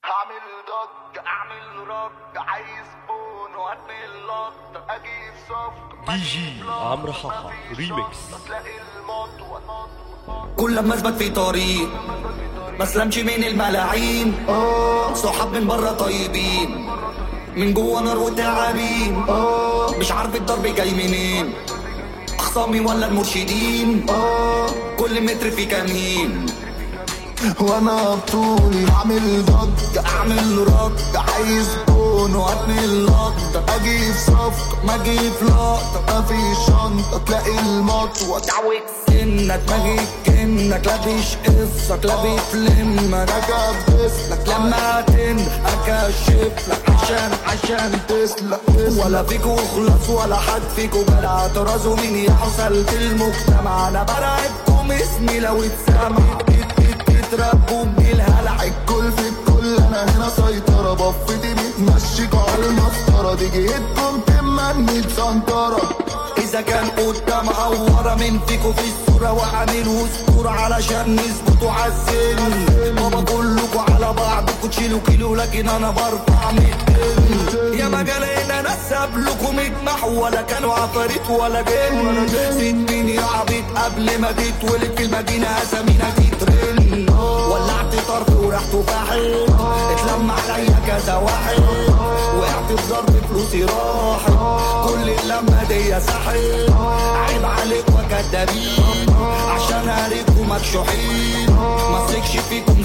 هعمل ضج اعمل رج عايز بون وارمي اللط اجيب صفق دي جي عمرو حاحة ريميكس. تلاقي الموت كل ما اثبت في طريق مسلمش من الملاعين. صحاب من بره طيبين من جوه نار وتعابين. مش عارف الضرب جاي منين، اخصامي ولا المرشدين. كل متر في كمين وانا بطولي هعمل ضج اعمل رج عايز بون وارمي اللط اجيب صفقة ما اجيب لقطة مفيش شنطة تلاقي المطوة تعوج سنك ما جيت كنك لا بيشقصك لا بيتلمك اكبسلك لما تن اكشفلك عشان تسلق ولا فيكو خلاص ولا حد فيكو جدع ترازوا مين يا حصلت المجتمع. انا برعبكم اسمي لو اتسمع تربوا بالهلع الكل في الكل انا هنا سيطرة بفتي بتمشيكوا على المسطرة دي جيتكم تمني بسنطرة. اذا كان قدام عورة من فيكو في الصورة وعامل وسطورة علشان نثبتوا عالسن. بابا كلكوا على بعضكوا تشيلوا كيلو لكن انا برفع 200. يا مجالين انا سابلكوا مجمح ولا كانوا عفاريت ولا جن. سنين يا عبيط قبل ما تتولد في المدينة اسامينا تترن. ولعت طرف وريحته فاحل اتلم عليا كذا واحد وقعت في ضرب فلوسي راحت كل اللمة دي ساحل. عيب عليك وكدابين عشان هاريكوا مكشوحين مسكش فيكم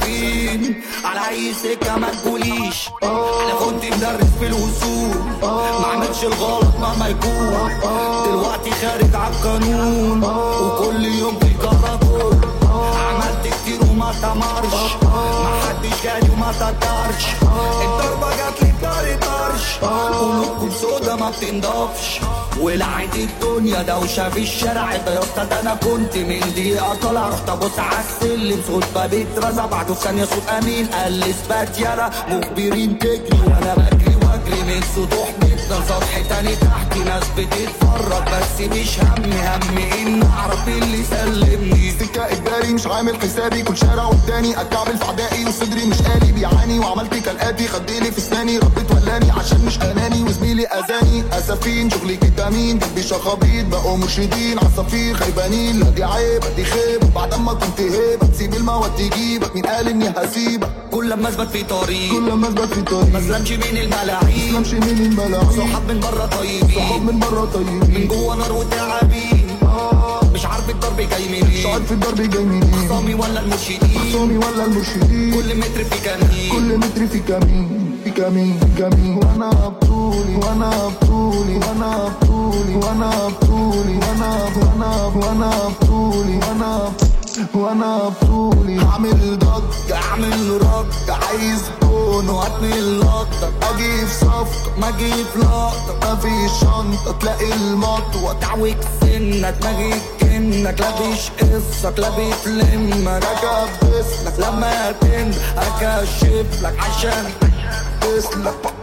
زيافين على اي سكة ما تقوليش. انا كنت مدرس في الوصول ما عملش الغلط مهما يكون. دلوقتي خارج عالقانون وكل يوم في كراتور. عملت كتير وما تمرش محدش جالي وما تقدرش. الضربة جاتلي بطاري طرش قلوبكم سودا ما بتنضفش. ولعت الدنيا دوشة في الشارع اتغيرت. ده انا كنت من دقيقة طالع رحت ابص عالسلم صوت باب اترزع بعده ثانية صوت امين قال لي اثبات يالا مخبرين تجري وانا بجري واجري من سطوح بيتنا سطح تاني تحت ناس بتتفرج بس مش همي ان اعرف اللي سلمني. سكة اجباري مش عامل حسابي كل شارع قدامي اتكعبل في اعدائي وصدري مش قالي بيعاني وعملت كالاتي خديلي في اسناني رديت ولاني عشان مش اناني وزميلي اذاني اسفين شغلي كتامين جنبي شخابيط بقوا مرشدين عصافير خيبانين. لا دي عيب دي خيب بعد ما كنت هيبة تسيب المواد تجيبك مين قال اني هسيبك. كل ما اثبت في طريق كل ما اثبت في طريق مسلمش من الملاعين. مسلمش من الملاعين صحاب من بره طيبين صحاب من بره طيبين من جوه نار وتعابين. مش عارف الضرب جاي منين، مش عارف الضرب جاي منين. اخصامي ولا المرشدين اخصامي ولا المرشدين. كل متر في كمين كل متر في كمين في كمين في كمين. وانا بطولي وانا بطولي وانا بطولي وانا بطولي وانا بطولي وانا بطولي هعمل ضج اعمل رج عايز بون وارمي اللقطة اجيب صفقة ما اجيب لقطة مفيش شنطة تلاقي المطوة. تعوج سنك ما جيت كنك لا بيشقصك لا بيتلمك اكبسلك لما تن اكشفلك عشان تسلق